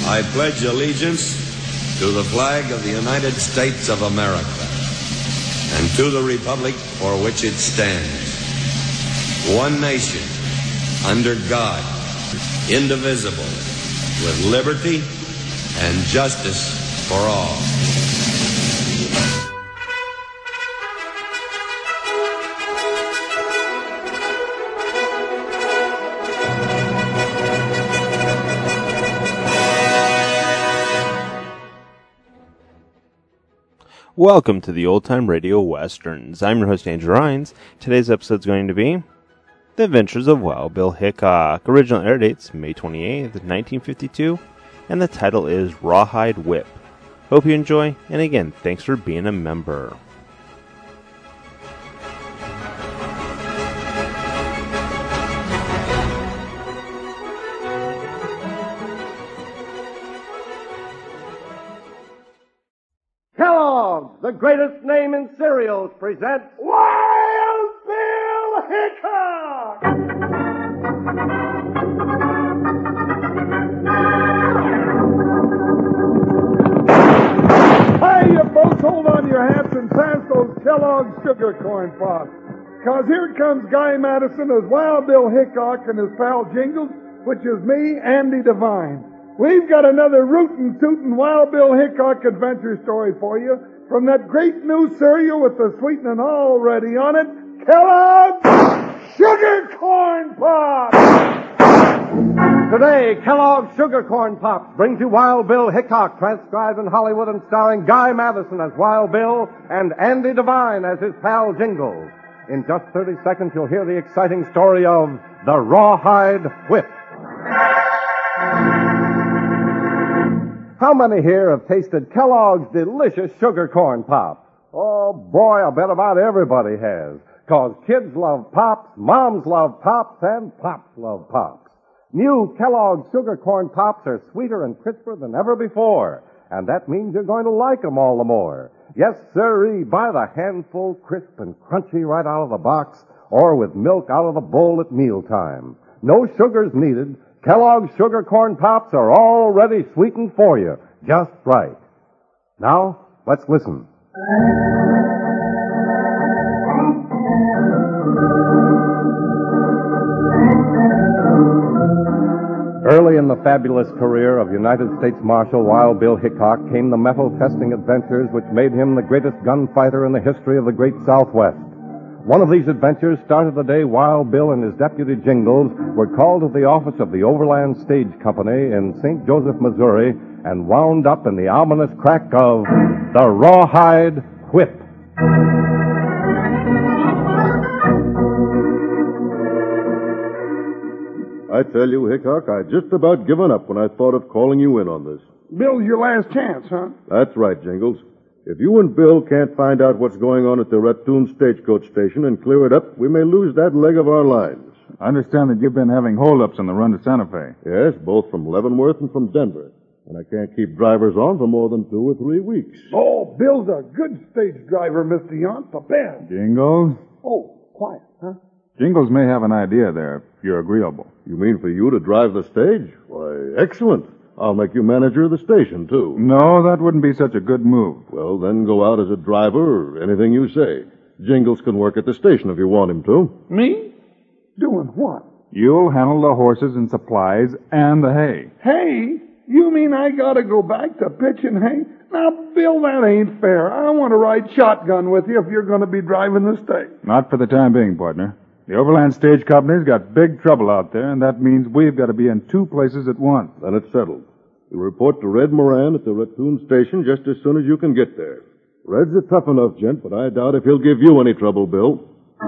I pledge allegiance to the flag of the United States of America and to the republic for which it stands, one nation, under God, indivisible, with liberty and justice for all. Welcome to the Old Time Radio Westerns. I'm your host, Andrew Rhines. Today's episode is going to be The Adventures of Wild Bill Hickok. Original air dates May 28th, 1952, and the title is Rawhide Whip. Hope you enjoy, and again, thanks for being a member. Kellogg's, the greatest name in cereals, presents Wild Bill Hickok! Hey, you folks, hold on your hats and pass those Kellogg's sugar corn pops. Because here comes Guy Madison as Wild Bill Hickok and his pal Jingles, which is me, Andy Devine. We've got another rootin' tootin' Wild Bill Hickok adventure story for you from that great new cereal with the sweetening already on it, Kellogg's Sugar Corn Pops! Today, Kellogg's Sugar Corn Pops brings you Wild Bill Hickok, transcribed in Hollywood and starring Guy Madison as Wild Bill and Andy Devine as his pal Jingles. In just 30 seconds, you'll hear the exciting story of the Rawhide Whip. How many here have tasted Kellogg's delicious sugar corn pops? Oh, boy, I bet about everybody has. 'Cause kids love Pops, moms love Pops, and Pops love Pops. New Kellogg's sugar corn pops are sweeter and crisper than ever before. And that means you're going to like them all the more. Yes, sirree, by the handful, crisp and crunchy right out of the box, or with milk out of the bowl at mealtime. No sugars needed. Kellogg's Sugar Corn Pops are already sweetened for you, just right. Now, let's listen. Early in the fabulous career of United States Marshal Wild Bill Hickok came the metal testing adventures which made him the greatest gunfighter in the history of the great Southwest. One of these adventures started the day Wild Bill and his deputy Jingles were called to the office of the Overland Stage Company in St. Joseph, Missouri, and wound up in the ominous crack of the Rawhide Whip. I tell you, Hickok, I'd just about given up when I thought of calling you in on this. Bill's your last chance, huh? That's right, Jingles. If you and Bill can't find out what's going on at the Raccoon Stagecoach Station and clear it up, we may lose that leg of our lines. I understand that you've been having holdups on the run to Santa Fe. Yes, both from Leavenworth and from Denver. And I can't keep drivers on for more than 2 or 3 weeks. Oh, Bill's a good stage driver, Mr. Yount, the best. Jingles? Oh, quiet, huh? Jingles may have an idea there, if you're agreeable. You mean for you to drive the stage? Why, excellent. I'll make you manager of the station, too. No, that wouldn't be such a good move. Well, then go out as a driver or anything you say. Jingles can work at the station if you want him to. Me? Doing what? You'll handle the horses and supplies and the hay. Hay? You mean I gotta go back to pitching hay? Now, Bill, that ain't fair. I want to ride shotgun with you if you're going to be driving the stage. Not for the time being, partner. The Overland Stage Company's got big trouble out there, and that means we've got to be in 2 places at once. Then it's settled. You'll report to Red Moran at the Raccoon Station just as soon as you can get there. Red's a tough enough gent, but I doubt if he'll give you any trouble, Bill.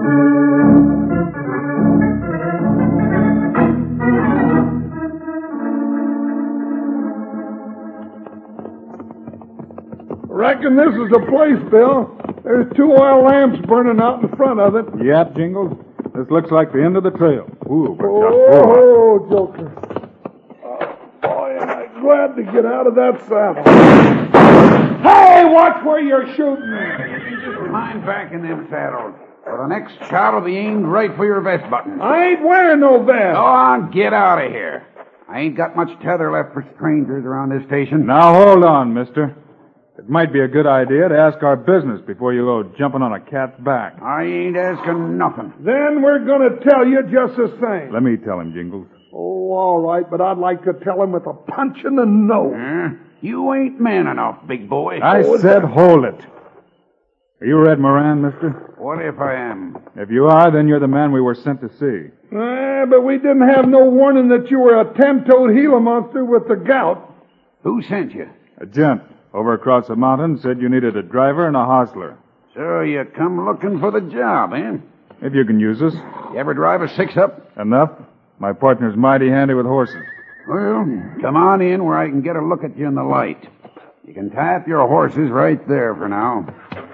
Reckon this is the place, Bill. There's 2 oil lamps burning out in front of it. Yep, Jingles. This looks like the end of the trail. Ooh, but Oh, Joker. Boy, am I glad to get out of that saddle. Hey, watch where you're shooting. You just mind back in them saddles. For the next shot will be aimed right for your vest buttons. I ain't wearing no vest. Go on, get out of here. I ain't got much tether left for strangers around this station. Now, hold on, mister. It might be a good idea to ask our business before you go jumping on a cat's back. I ain't asking nothing. Then we're going to tell you just the same. Let me tell him, Jingles. Oh, all right, but I'd like to tell him with a punch in the nose. You ain't man enough, big boy. I said hold it. Are you Red Moran, mister? What if I am? If you are, then you're the man we were sent to see. But we didn't have no warning that you were a 10-toed Gila monster with the gout. Who sent you? A gent over across the mountain said you needed a driver and a hostler. So you come looking for the job, eh? If you can use us. You ever drive a six-up? Enough. My partner's mighty handy with horses. Well, come on in where I can get a look at you in the light. You can tie up your horses right there for now.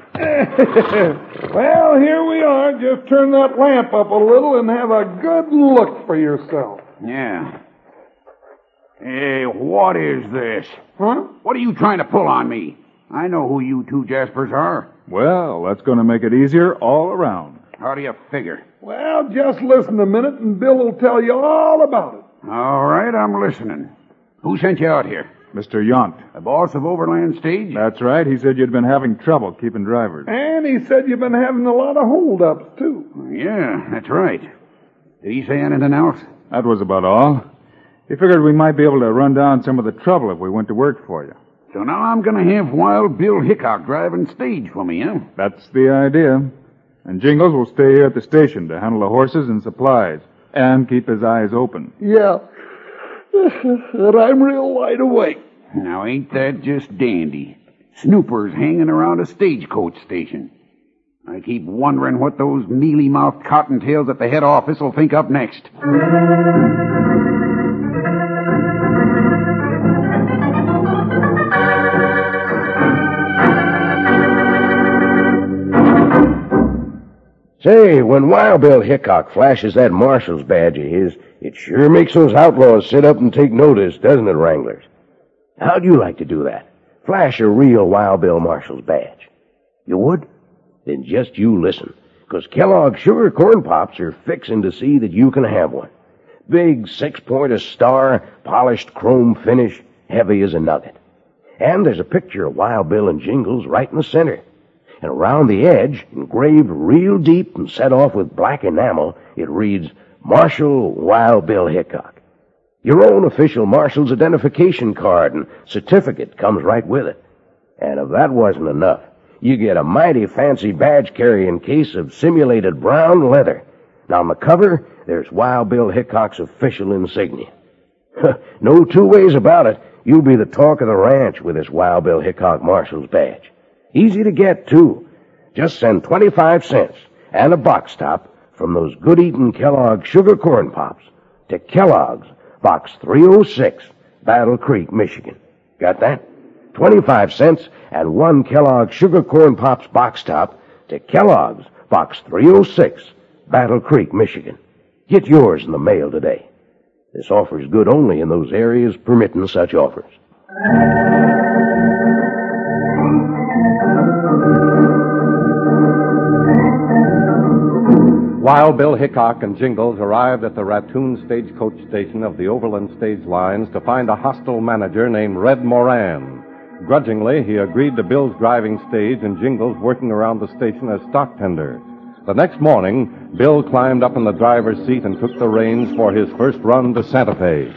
Well, here we are. Just turn that lamp up a little and have a good look for yourself. Yeah. Hey, what is this? Huh? What are you trying to pull on me? I know who you two Jaspers are. Well, that's going to make it easier all around. How do you figure? Well, just listen a minute and Bill will tell you all about it. All right, I'm listening. Who sent you out here? Mr. Yount. The boss of Overland Stage? That's right. He said you'd been having trouble keeping drivers. And he said you've been having a lot of holdups, too. Yeah, that's right. Did he say anything else? That was about all. He figured we might be able to run down some of the trouble if we went to work for you. So now I'm going to have Wild Bill Hickok driving stage for me, huh? That's the idea. And Jingles will stay here at the station to handle the horses and supplies and keep his eyes open. Yeah. And I'm real wide awake. Now, ain't that just dandy? Snoopers hanging around a stagecoach station. I keep wondering what those mealy-mouthed cottontails at the head office will think up next. Say, when Wild Bill Hickok flashes that marshal's badge of his, it sure makes those outlaws sit up and take notice, doesn't it, Wranglers? How'd you like to do that? Flash a real Wild Bill marshal's badge. You would? Then just you listen, 'cause Kellogg's Sugar Corn Pops are fixing to see that you can have one. Big 6-pointer star, polished chrome finish, heavy as a nugget. And there's a picture of Wild Bill and Jingles right in the center. And around the edge, engraved real deep and set off with black enamel, it reads, Marshal Wild Bill Hickok. Your own official marshal's identification card and certificate comes right with it. And if that wasn't enough, you get a mighty fancy badge-carrying case of simulated brown leather. Now, on the cover, there's Wild Bill Hickok's official insignia. No two ways about it, you'll be the talk of the ranch with this Wild Bill Hickok marshal's badge. Easy to get, too. Just send 25 cents and a box top from those good-eating Kellogg's Sugar Corn Pops to Kellogg's, Box 306, Battle Creek, Michigan. Got that? 25 cents and one Kellogg's Sugar Corn Pops box top to Kellogg's, Box 306, Battle Creek, Michigan. Get yours in the mail today. This offer is good only in those areas permitting such offers. Wild Bill Hickok and Jingles arrived at the Raccoon Stagecoach Station of the Overland Stage Lines to find a hostile manager named Red Moran. Grudgingly, he agreed to Bill's driving stage and Jingles working around the station as stock tender. The next morning, Bill climbed up in the driver's seat and took the reins for his first run to Santa Fe.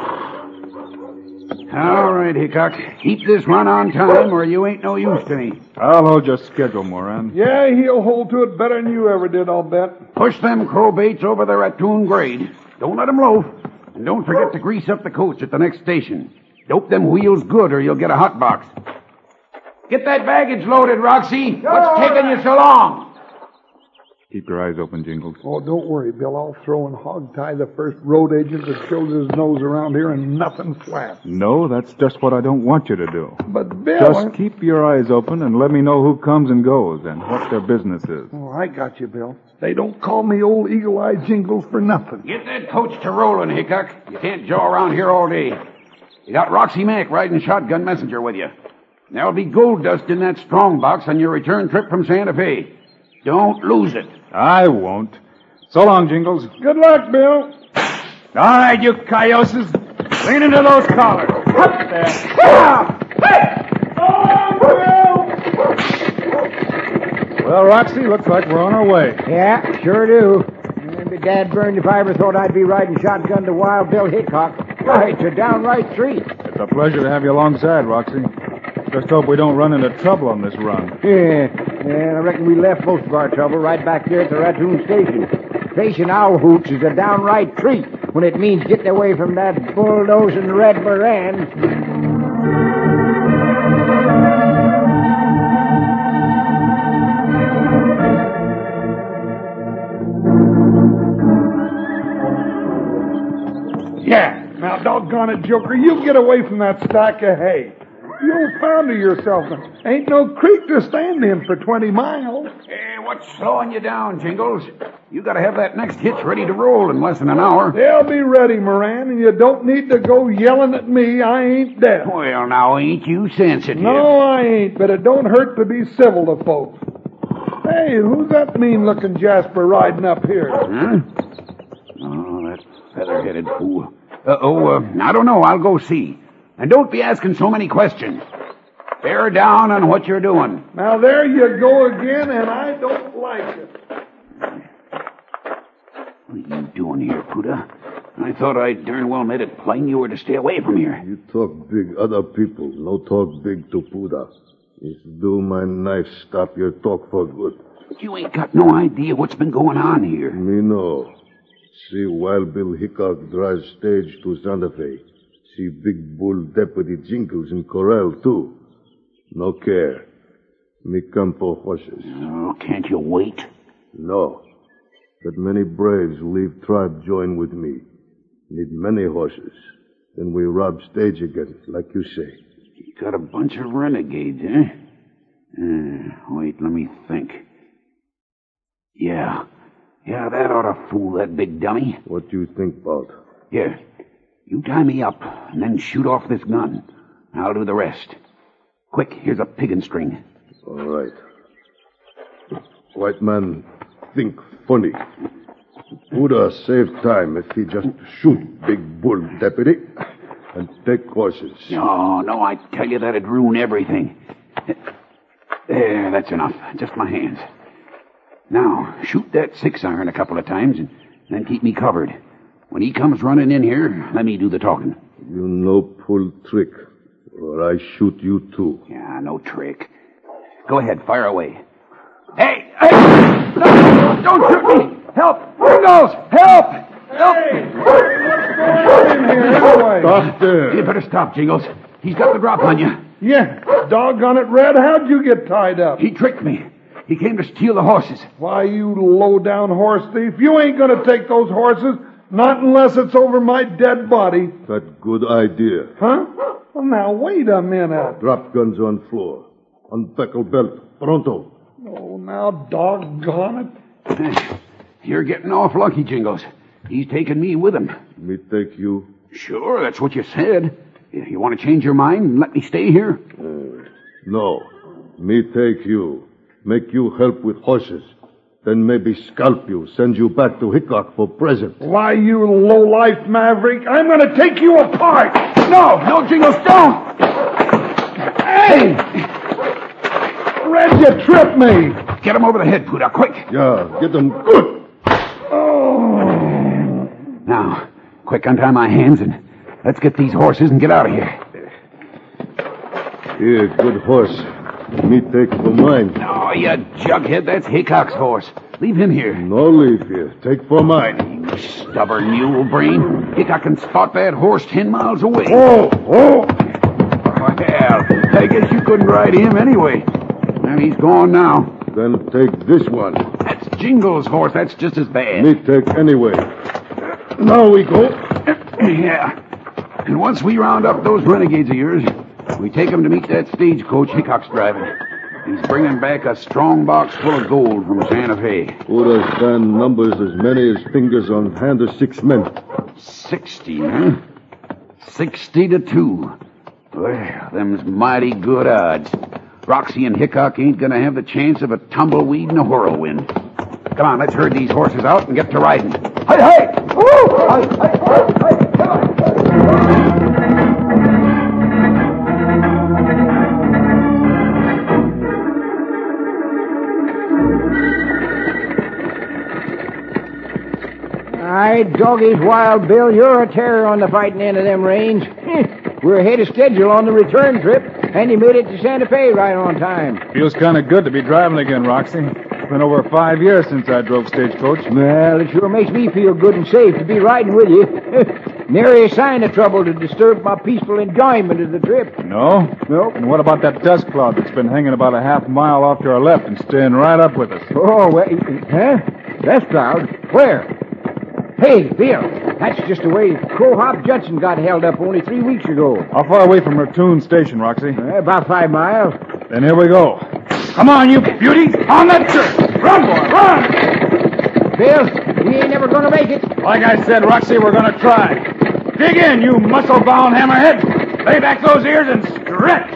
All right, Hickok. Keep this run on time or you ain't no use to me. I'll hold your schedule, Moran. Yeah, he'll hold to it better than you ever did, I'll bet. Push them crowbaits over the Raccoon grade. Don't let them loaf. And don't forget to grease up the coach at the next station. Dope them wheels good or you'll get a hot box. Get that baggage loaded, Roxy. What's taking you so long? Keep your eyes open, Jingles. Oh, don't worry, Bill. I'll throw and hog-tie the first road agent that shows his nose around here and nothing flat. No, that's just what I don't want you to do. But, Bill... Just keep your eyes open and let me know who comes and goes and what their business is. Oh, I got you, Bill. They don't call me old Eagle-Eye Jingles for nothing. Get that coach to rolling, Hickok. You can't jaw around here all day. You got Roxy Mack riding shotgun messenger with you. There'll be gold dust in that strong box on your return trip from Santa Fe. Don't lose it. I won't. So long, Jingles. Good luck, Bill. All right, you cayuses. Lean into those collars. Up there. Well, Roxy, looks like we're on our way. Yeah, sure do. I'd be dad burned if I ever thought I'd be riding shotgun to Wild Bill Hickok. Why, it's a downright treat. It's a pleasure to have you alongside, Roxy. Just hope we don't run into trouble on this run. Yeah, I reckon we left most of our trouble right back there at the Raccoon Station. Facing owl hoots is a downright treat when it means getting away from that bulldozing Red Moran. Yeah. Now, doggone it, Joker, you get away from that stack of hay. You old founder yourself. Ain't no creek to stand in for 20 miles. Hey, what's slowing you down, Jingles? You gotta have that next hitch ready to roll in less than an hour. They'll be ready, Moran, and you don't need to go yelling at me. I ain't deaf. Well, now, ain't you sensitive? No, I ain't, but it don't hurt to be civil to folks. Hey, who's that mean-looking Jasper riding up here? Huh? Oh, that feather-headed fool. I don't know. I'll go see. And don't be asking so many questions. Bear down on what you're doing. Now, there you go again, and I don't like it. What are you doing here, Puda? I thought I darn well made it plain you were to stay away from here. You talk big other people, no talk big to Puda. If do my knife stop your talk for good. But you ain't got no idea what's been going on here. Me know. See Wild Bill Hickok drive stage to Santa Fe. See Big Bull Deputy Jingles in corral, too. No care. Me come for horses. Oh, can't you wait? No. But many braves leave tribe join with me. Need many horses. Then we rob stage again, like you say. You got a bunch of renegades, eh? Wait, let me think. Yeah, that ought to fool that big dummy. What do you think about? Here, you tie me up and then shoot off this gun. I'll do the rest. Quick, here's a piggin string. All right. White man think funny. Buddha save time if he just shoot Big Bull Deputy and take horses. No, I tell you that'd ruin everything. There, that's enough. Just my hands. Now, shoot that 6-iron a couple of times and then keep me covered. When he comes running in here, let me do the talking. You no pull trick, or I shoot you too. Yeah, no trick. Go ahead, fire away. Hey! No, don't shoot me! Help! Ringos! Help! Help! Hey, what's going on in here anyway? Stop there. You better stop, Jingles. He's got the drop on you. Yeah, doggone it, Red. How'd you get tied up? He tricked me. He came to steal the horses. Why, you low-down horse thief, you ain't going to take those horses, not unless it's over my dead body. That good idea. Huh? Well, now, wait a minute. Drop guns on floor. Unbuckle belt. Pronto. Oh, now, doggone it. You're getting off lucky, Jingles. He's taking me with him. Me take you. Sure, that's what you said. You want to change your mind and let me stay here? No. Me take you. Make you help with horses. Then maybe scalp you, send you back to Hickok for present. Why, you low-life maverick, I'm going to take you apart. No, Jingles, don't! Hey! Red, you tripped me. Get him over the head, Puda, quick. Yeah, get them good. Oh. Now, quick, untie my hands and let's get these horses and get out of here. Here, good horse. Me take for mine. Oh, you jughead, that's Hickok's horse. Leave him here. No leave here. Take for mine. You stubborn mule brain. Hickok can spot that horse 10 miles away. Oh! Well, I guess you couldn't ride him anyway. Well, he's gone now. Then take this one. That's Jingles' horse. That's just as bad. Me take anyway. Now we go. Yeah. And once we round up those renegades of yours, we take them to meet that stagecoach Hickok's driving. He's bringing back a strong box full of gold from Santa Fe. Buddha's stand numbers as many as fingers on hand of 6 men. 60, huh? 60 to 2. Well, them's mighty good odds. Roxy and Hickok ain't gonna have the chance of a tumbleweed and a whirlwind. Come on, let's herd these horses out and get to riding. Hey! Woo! Hey! Come on! Doggies, Wild Bill, you're a terror on the fighting end of them range. We're ahead of schedule on the return trip, and you made it to Santa Fe right on time. Feels kind of good to be driving again, Roxy. It's been over 5 years since I drove stagecoach. Well, it sure makes me feel good and safe to be riding with you. Nary a sign of trouble to disturb my peaceful enjoyment of the trip. No? Nope. And what about that dust cloud that's been hanging about a half mile off to our left and staying right up with us? Oh, well, huh? Dust cloud? Where? Hey, Bill, that's just the way Crow Hop Judson got held up only 3 weeks ago. How far away from Ratoon Station, Roxy? About 5 miles. Then here we go. Come on, you beauty! On that dirt! Run, boy, run! Bill, we ain't never gonna make it. Like I said, Roxy, we're gonna try. Dig in, you muscle-bound hammerhead! Lay back those ears and stretch!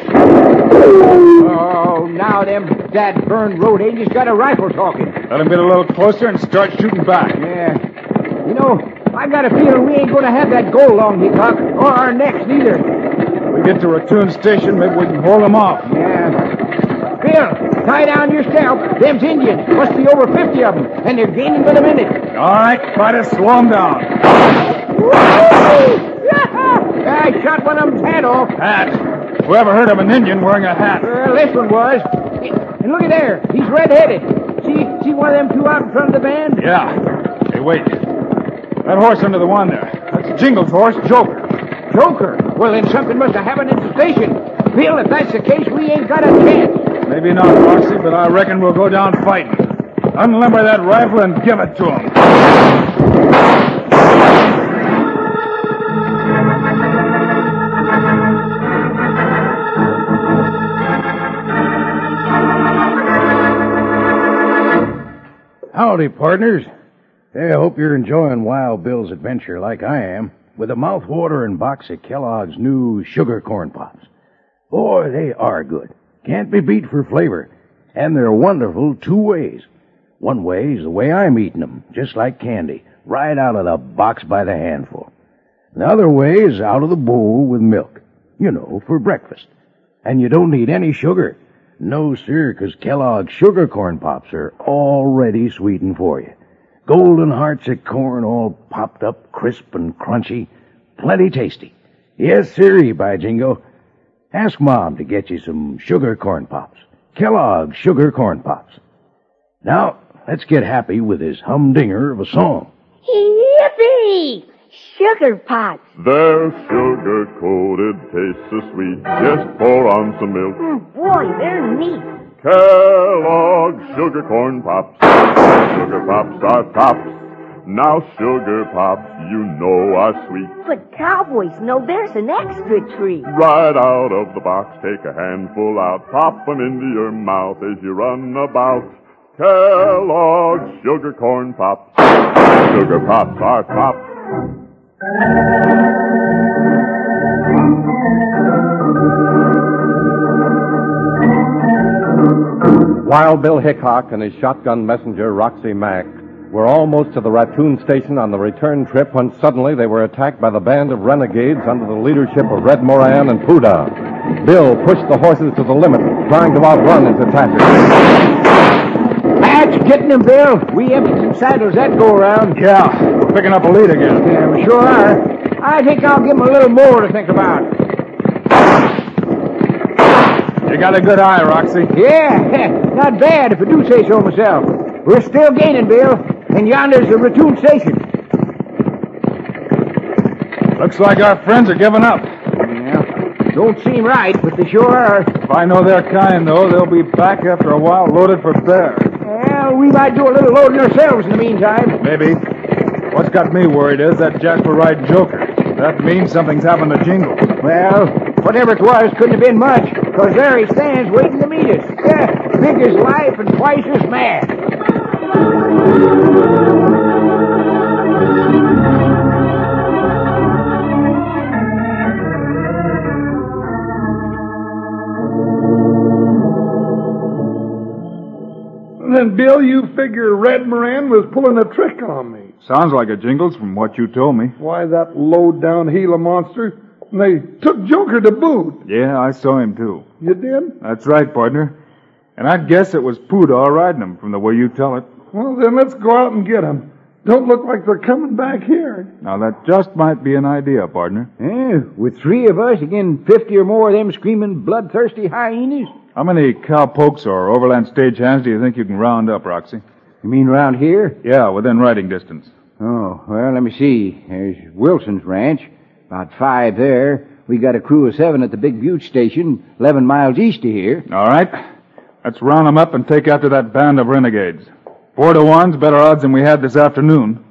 Oh, now them dad-burned road agents got a rifle talking. Let them get a little closer and start shooting back. Yeah. You know, I got a feeling we ain't gonna have that goal long, Hickok, or our necks neither. When we get to Ratoon Station, maybe we can hold them off. Yeah. Bill, tie down your scalp. Them's Indians. Must be over 50 of them, and they're gaining by the minute. All right, try to slow them down. I shot one of them's head off. Hat. Who ever heard of an Indian wearing a hat? Well, this one was. And look at there. He's red-headed. See one of them two out in front of the band? Yeah. Hey, wait. That horse under the one there. That's Jingle's horse, Joker. Joker? Well, then something must have happened at the station. Bill, if that's the case, we ain't got a chance. Maybe not, Roxy, but I reckon we'll go down fighting. Unlimber that rifle and give it to him. Howdy, partners. Hey, I hope you're enjoying Wild Bill's adventure like I am, with a mouth-watering box of Kellogg's new sugar corn pops. Boy, they are good. Can't be beat for flavor. And they're wonderful 2 ways. One way is the way I'm eating them, just like candy, right out of the box by the handful. The other way is out of the bowl with milk. You know, for breakfast. And you don't need any sugar. No, sir, 'cause Kellogg's sugar corn pops are already sweetened for you. Golden hearts of corn all popped up, crisp and crunchy. Plenty tasty. Yes, sirree, by jingo. Ask Mom to get you some sugar corn pops. Kellogg's sugar corn pops. Now, let's get happy with this humdinger of a song. Yippee! Sugar pots. They're sugar-coated, taste so sweet. Just pour on some milk. Boy, they're neat. Kellogg's Sugar Corn Pops. Sugar Pops are tops. Now Sugar Pops, you know, are sweet. But cowboys know there's an extra treat. Right out of the box, take a handful out. Pop 'em into your mouth as you run about. Kellogg's Sugar Corn Pops. Sugar Pops are tops. Wild Bill Hickok and his shotgun messenger, Roxy Mack, were almost to the Ratoon Station on the return trip when suddenly they were attacked by the band of renegades under the leadership of Red Moran and Poodah. Bill pushed the horses to the limit, trying to outrun his attackers. That's getting them, Bill. We emptied some saddles that go-around. Yeah, we're picking up a lead again. Yeah, we sure are. I think I'll give them a little more to think about. You got a good eye, Roxy. Yeah, not bad if I do say so myself. We're still gaining, Bill, and yonder's the Ratoon Station. Looks like our friends are giving up. Yeah, don't seem right, but they sure are. If I know their kind, though, they'll be back after a while loaded for bear. Well, we might do a little loading ourselves in the meantime. Maybe. What's got me worried is that Jasper-Ride Joker. That means something's happened to Jingle. Well, whatever it was couldn't have been much, because there he stands waiting to meet us. Yeah, big as life and twice as mad. Then, Bill, you figure Red Moran was pulling a trick on me. Sounds like it, Jingles, from what you told me. Why, that low-down Gila monster. And they took Joker to boot. Yeah, I saw him, too. You did? That's right, partner. And I'd guess it was Poodah riding him from the way you tell it. Well, then let's go out and get him. Don't look like they're coming back here. Now, that just might be an idea, partner. With 3 of us against 50 or more of them screaming bloodthirsty hyenas? How many cowpokes or overland stagehands do you think you can round up, Roxy? You mean round here? Yeah, within riding distance. Oh, well, let me see. There's Wilson's ranch. About 5 there. We got a crew of 7 at the Big Butte station, 11 miles east of here. All right. Let's round them up and take after that band of renegades. 4 to 1's better odds than we had this afternoon.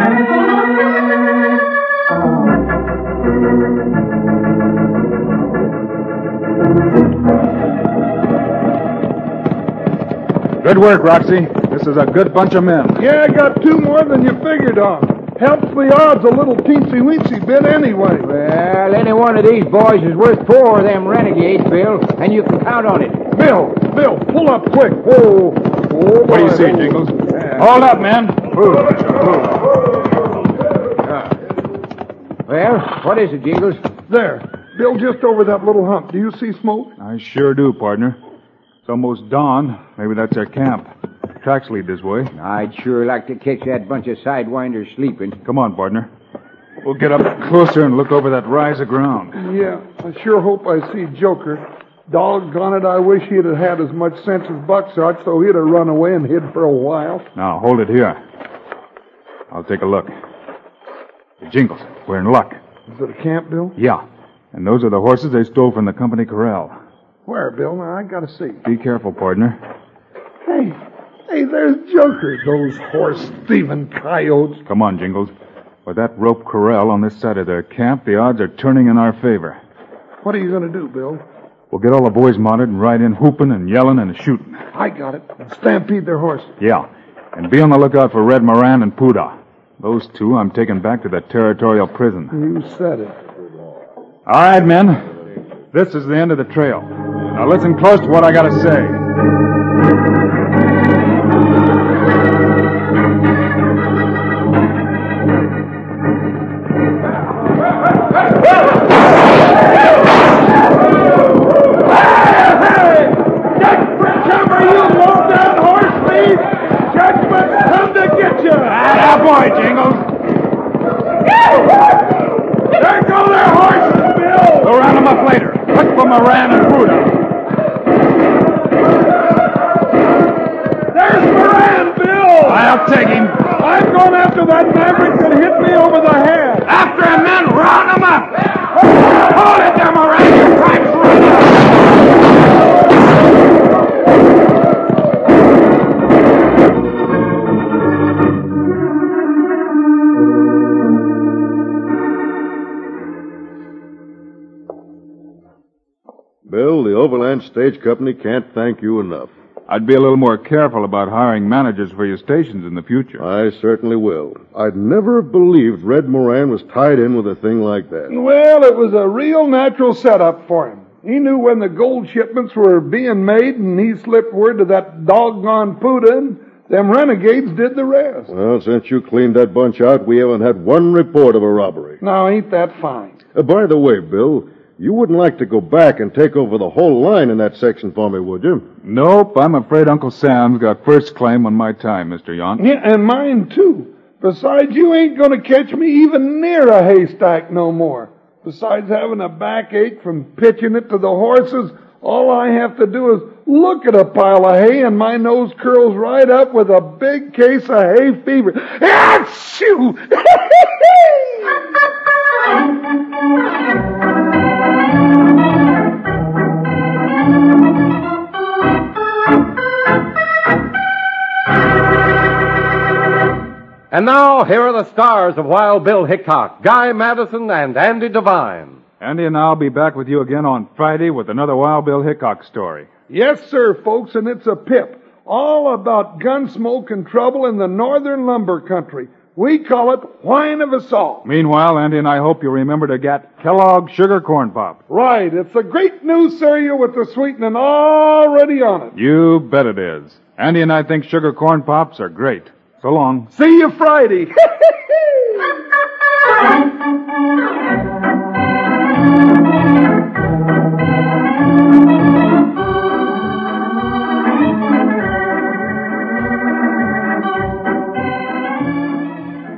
Good work, Roxy. This is a good bunch of men. Yeah, I got 2 more than you figured on. Helps the odds a little teensy-weensy bit anyway. Well, any one of these boys is worth 4 of them renegades, Bill, and you can count on it. Bill, pull up quick. Whoa. What do you see, Jingles? Hold up, man. Well, what is it, Jingles? There. Bill, just over that little hump. Do you see smoke? I sure do, partner. It's almost dawn. Maybe that's their camp. Tracks lead this way. I'd sure like to catch that bunch of sidewinders sleeping. Come on, partner. We'll get up closer and look over that rise of ground. Yeah, I sure hope I see Joker. Doggone it, I wish he'd have had as much sense as Bucksark, so he'd have run away and hid for a while. Now, hold it here. I'll take a look. Jingles, we're in luck. Is it a camp, Bill? Yeah. And those are the horses they stole from the company corral. Where, Bill? Now, I gotta see. Be careful, partner. Hey, there's Joker, those horse-thieving coyotes. Come on, Jingles. With that rope corral on this side of their camp, the odds are turning in our favor. What are you gonna do, Bill? We'll get all the boys mounted and ride in whooping and yelling and shooting. I got it. Stampede their horses. Yeah. And be on the lookout for Red Moran and Puda. Those 2 I'm taking back to the territorial prison. You said it. All right, men. This is the end of the trail. Now listen close to what I gotta say. Boy, Jingles. There go their horses, Bill! We'll round them up later. Look for Moran and Buddha. There's Moran, Bill! I'll take him. I'm going after that maverick that hit me over the head. After him, men! Round him up! Hold it there, Moran! Your crime's running! Bill, the Overland Stage Company can't thank you enough. I'd be a little more careful about hiring managers for your stations in the future. I certainly will. I'd never have believed Red Moran was tied in with a thing like that. Well, it was a real natural setup for him. He knew when the gold shipments were being made, and he slipped word to that doggone Puda, and them renegades did the rest. Well, since you cleaned that bunch out, we haven't had one report of a robbery. Now, ain't that fine? By the way, Bill, you wouldn't like to go back and take over the whole line in that section for me, would you? Nope, I'm afraid Uncle Sam's got first claim on my time, Mr. Yon. Yeah, and mine, too. Besides, you ain't going to catch me even near a haystack no more. Besides having a backache from pitching it to the horses, all I have to do is look at a pile of hay and my nose curls right up with a big case of hay fever. Achoo! And now, here are the stars of Wild Bill Hickok, Guy Madison, and Andy Devine. Andy and I'll be back with you again on Friday with another Wild Bill Hickok story. Yes, sir, folks, and it's a pip. All about gun smoke and trouble in the northern lumber country. We call it Wine of Assault. Meanwhile, Andy and I hope you remember to get Kellogg's Sugar Corn Pop. Right. It's a great new cereal with the sweetening already on it. You bet it is. Andy and I think Sugar Corn Pops are great. So long. See you Friday.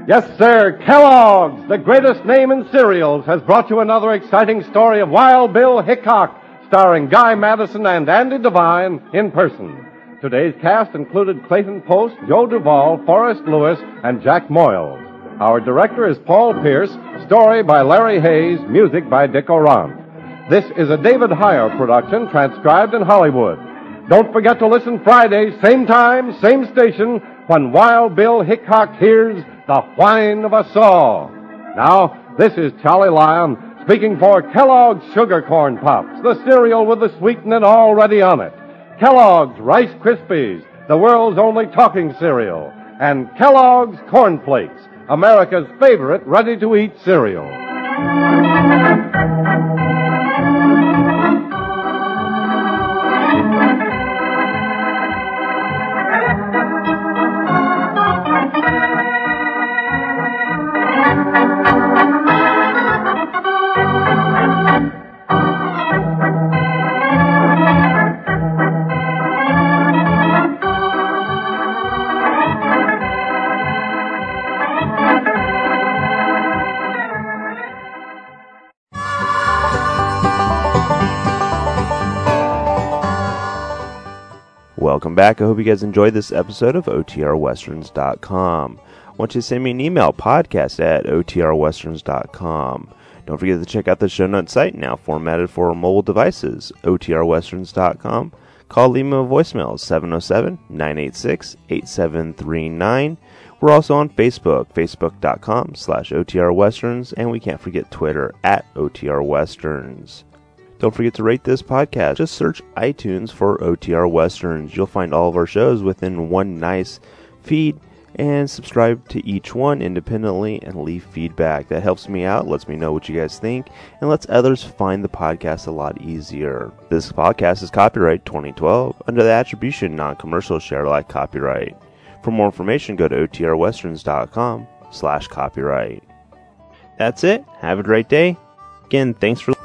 Yes, sir, Kellogg's, the greatest name in cereals, has brought you another exciting story of Wild Bill Hickok, starring Guy Madison and Andy Devine in person. Today's cast included Clayton Post, Joe Duvall, Forrest Lewis, and Jack Moyles. Our director is Paul Pierce, story by Larry Hayes, music by Dick Orant. This is a David Heyer production, transcribed in Hollywood. Don't forget to listen Friday, same time, same station, when Wild Bill Hickok hears the whine of a saw. Now, this is Charlie Lyon speaking for Kellogg's Sugar Corn Pops, the cereal with the sweetening already on it. Kellogg's Rice Krispies, the world's only talking cereal. And Kellogg's Corn Flakes, America's favorite ready-to-eat cereal. Welcome back. I hope you guys enjoyed this episode of OTRWesterns.com. I want you to send me an email, podcast@OTRWesterns.com. Don't forget to check out the show notes site, now formatted for mobile devices, OTRWesterns.com. Call, leave me a voicemail, 707-986-8739. We're also on Facebook, facebook.com/OTRWesterns, and we can't forget Twitter, @OTRWesterns. Don't forget to rate this podcast. Just search iTunes for OTR Westerns. You'll find all of our shows within one nice feed, and subscribe to each one independently and leave feedback. That helps me out, lets me know what you guys think, and lets others find the podcast a lot easier. This podcast is copyright 2012 under the attribution non-commercial share alike copyright. For more information, go to OTRWesterns.com/copyright. That's it. Have a great day. Again, thanks for